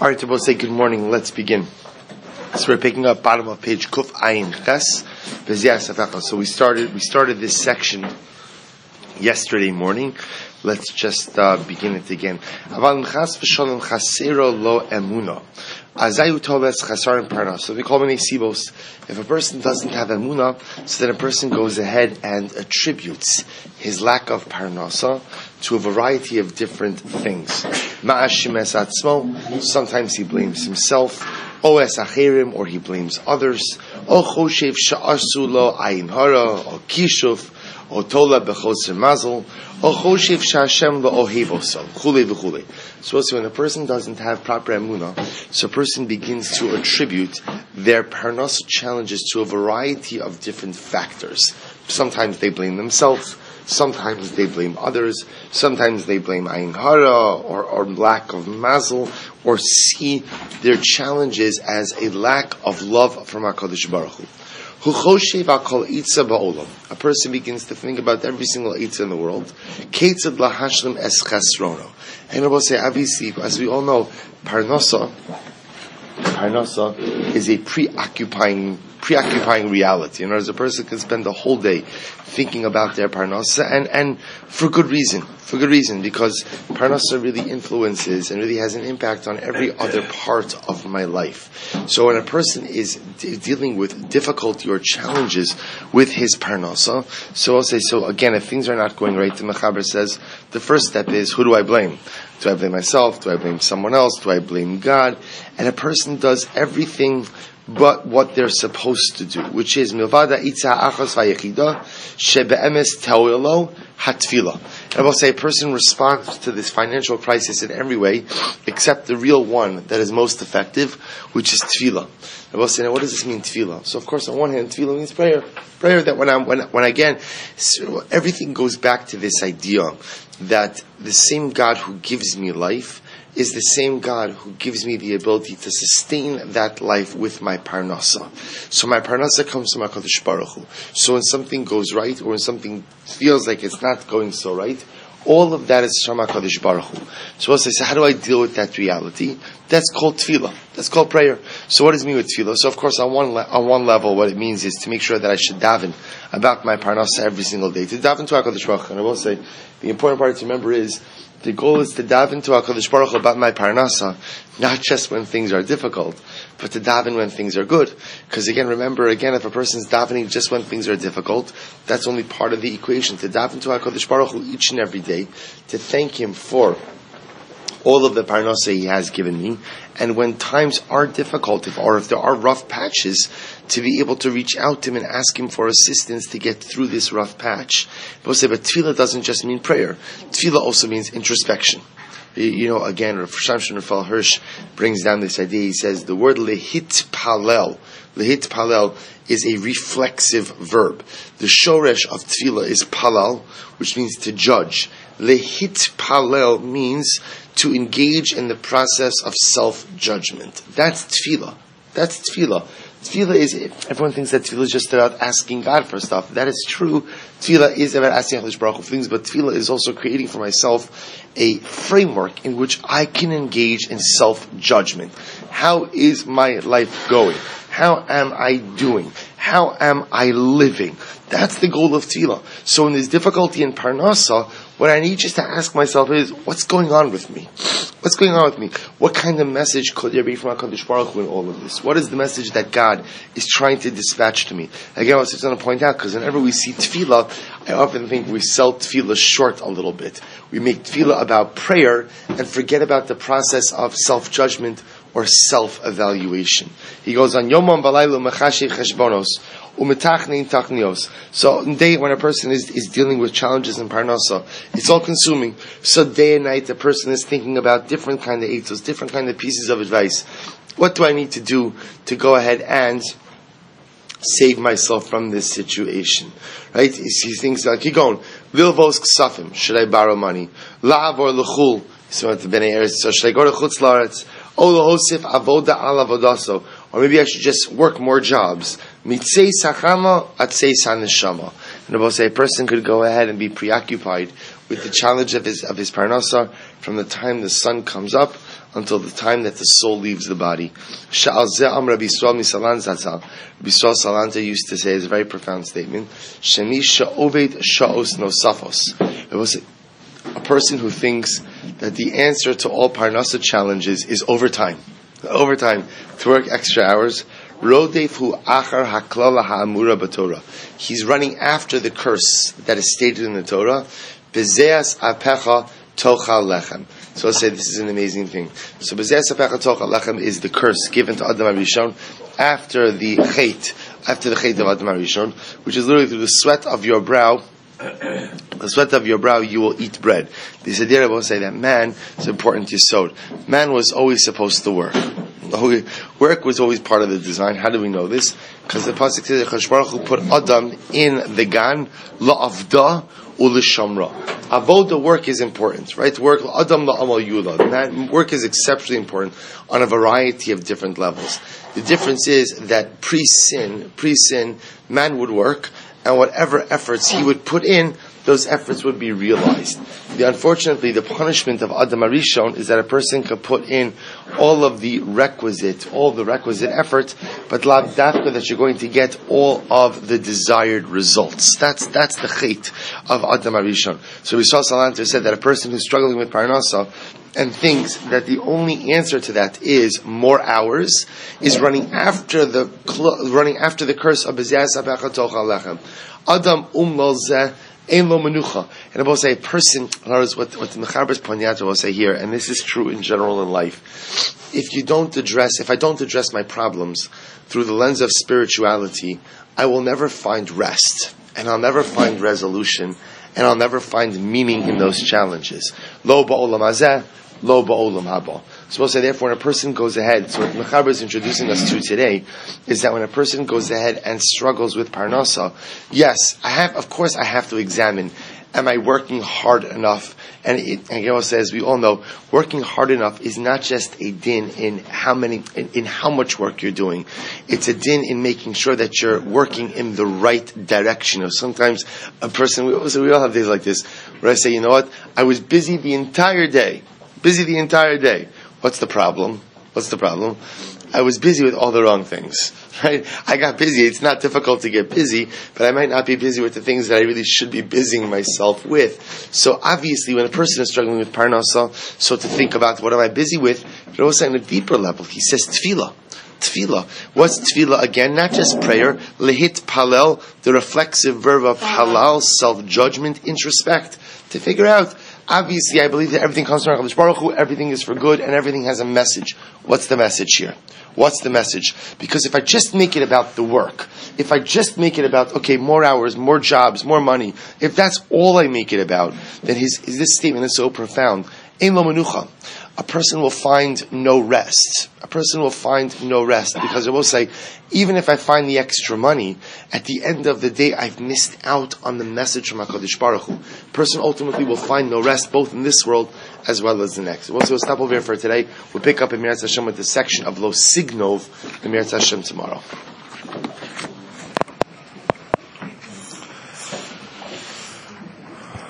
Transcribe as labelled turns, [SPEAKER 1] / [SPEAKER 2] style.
[SPEAKER 1] All right, to both say good morning. Let's begin. So we're picking up bottom of page Kuf Ayin Ches. So we started this section yesterday morning. Let's just begin it again. So we call many sibos. If a person doesn't have emunah, so then a person goes ahead and attributes his lack of parnasa to a variety of different things. Sometimes he blames himself, or he blames others, or kishuf, or tola bechotzer mazel, or choshev sha'Hashem la'ohevoso, chule v'chule. So also when a person doesn't have proper emunah, so a person begins to attribute their parnasa challenges to a variety of different factors. Sometimes they blame themselves, sometimes they blame others, sometimes they blame ayin hara or lack of mazel, or see their challenges as a lack of love from HaKadosh Baruch Hu. A person begins to think about every single Eitzah in the world. And I will say, obviously, as we all know, Parnasa is a preoccupying reality. In other words, a person can spend the whole day thinking about their Parnasa, and for good reason, because Parnasa really influences and really has an impact on every other part of my life. So when a person is dealing with difficulty or challenges with his Parnasa, so I'll say, so again, if things are not going right, the Mechaber says, the first step is, who do I blame? Do I blame myself? Do I blame someone else? Do I blame God? And a person does everything but what they're supposed to do, which is milvada itza achos vayechida shebeemes teolo hatfila. And I will say a person responds to this financial crisis in every way except the real one that is most effective, which is tefillah. I will say, now what does this mean, tefillah? So of course, on one hand, tefillah means prayer. Prayer that when again, so everything goes back to this idea that the same God who gives me life is the same God who gives me the ability to sustain that life with my parnasa. So my parnasa comes from HaKadosh Baruch Hu. So when something goes right, or when something feels like it's not going so right, all of that is from HaKadosh Baruch Hu. So as I say, how do I deal with that reality? That's called tefillah. That's called prayer. So what does it mean with tefillah? So of course, on one level, what it means is to make sure that I should daven about my parnasa every single day. To daven to HaKadosh Baruch Hu. And I will say, the important part to remember is, the goal is to daven to HaKadosh Baruch Hu about my parnasa, not just when things are difficult, but to daven when things are good. Because remember, if a person's davening just when things are difficult, that's only part of the equation. To daven to HaKadosh Baruch Hu each and every day, to thank Him for all of the parnasa He has given me, and when times are difficult, if there are rough patches, to be able to reach out to Him and ask Him for assistance to get through this rough patch. But tefillah doesn't just mean prayer. Tefillah also means introspection. Again, Rav Shamshon Raphael Hirsch brings down this idea. He says the word lehit palel is a reflexive verb. The shoresh of tefillah is palal, which means to judge. Lehit palel means to engage in the process of self-judgment. That's tefillah. Tefillah is, everyone thinks that tefillah is just about asking God for stuff. That is true. Tefillah is about asking HaKadosh Baruch Hu for things, but tefillah is also creating for myself a framework in which I can engage in self-judgment. How is my life going? How am I doing? How am I living? That's the goal of tefillah. So when there's difficulty in parnasa, what I need just to ask myself is, what's going on with me? What's going on with me? What kind of message could there be from HaKadosh Baruch Hu in all of this? What is the message that God is trying to dispatch to me? Again, I was just going to point out, because whenever we see tefillah, I often think we sell tefillah short a little bit. We make tefillah about prayer and forget about the process of self-judgment or self-evaluation. He goes on, Yomam v'laylo mechashev cheshbonos, u'metachnein tachnios. So, in day when a person is dealing with challenges in parnasa, it's all consuming. So day and night, the person is thinking about different kind of eitzos, different kind of pieces of advice. What do I need to do to go ahead and save myself from this situation? Right? He thinks like, keep going. Vilvos ksafim, should I borrow money? La'av or l'chul, so should I go to Chutz La'aretz? Or maybe I should just work more jobs. Mitzei sachama atzei saneshama. And about say a person could go ahead and be preoccupied with the challenge of his parnasa from the time the sun comes up until the time that the soul leaves the body. Sha'al ze'am Rabbi Yisrael Misalan Zatzal. Rabbi Yisrael Salanta used to say, it's a very profound statement, Shemi sha'oved sha'os nosafos. It was a person who thinks that the answer to all parnasa challenges is overtime. Overtime, to work extra hours. Rodef achar haklala ha'amura b'Torah. He's running after the curse that is stated in the Torah. Bezeas apecha tochal lechem. So I'll say this is an amazing thing. So bezeas apecha tochal lechem is the curse given to Adam HaRishon after the chait of Adam HaRishon, which is literally through the sweat of your brow. The sweat of your brow, you will eat bread. The idea will say that man is important yesod. Man was always supposed to work. Work was always part of the design. How do we know this? Because the pasuk says that Kadosh Baruch Hu put Adam in the gan la'avda u'lishamra. Avoda, work is important, right? Work Adam la'amal yula. Work is exceptionally important on a variety of different levels. The difference is that pre-sin, man would work, and whatever efforts he would put in, those efforts would be realized. Unfortunately, the punishment of Adam HaRishon is that a person can put in all the requisite effort, but lav dafka that you're going to get all of the desired results. That's the chait of Adam HaRishon. So we saw Salanter said that a person who's struggling with parnasa and thinks that the only answer to that is more hours, is running after the curse of Bezeas Apecha Tochal Lechem. Adam Zeh Ein Lo Menucha. And I will say, a person, in other words, what the Mechaber's Ponyata will say here, and this is true in general in life, if I don't address my problems through the lens of spirituality, I will never find rest, and I'll never find resolution, and I'll never find meaning in those challenges. Lo ba'olam hazeh, lo ba'olam haba. So we'll say, therefore, when a person goes ahead, so what Mechaber is introducing us to today is that when a person goes ahead and struggles with parnasa, yes, I have to examine, am I working hard enough? And Gero says, we all know, working hard enough is not just a din in how much work you're doing. It's a din in making sure that you're working in the right direction. Or sometimes a person, we all have days like this, where I say, you know what, I was busy the entire day. What's the problem? I was busy with all the wrong things, right? I got busy. It's not difficult to get busy, but I might not be busy with the things that I really should be busying myself with. So obviously, when a person is struggling with parnasa, so to think about what am I busy with, but also on a deeper level, he says tefillah. Tefillah. What's tefillah again? Not just prayer. Lehit palel, the reflexive verb of halal, self-judgment, introspect. To figure out, obviously, I believe that everything comes from HaKadosh Baruch Hu, everything is for good, and everything has a message. What's the message here? What's the message? Because if I just make it about the work, if I just make it about, okay, more hours, more jobs, more money, if that's all I make it about, then this statement is so profound. Ein lo menucha. A person will find no rest. Because it will say, even if I find the extra money, at the end of the day, I've missed out on the message from HaKadosh Baruch Hu. A person ultimately will find no rest, both in this world as well as the next. We'll stop over here for today. We'll pick up in Meretz Hashem with the section of Lo Signov in Meretz Hashem tomorrow.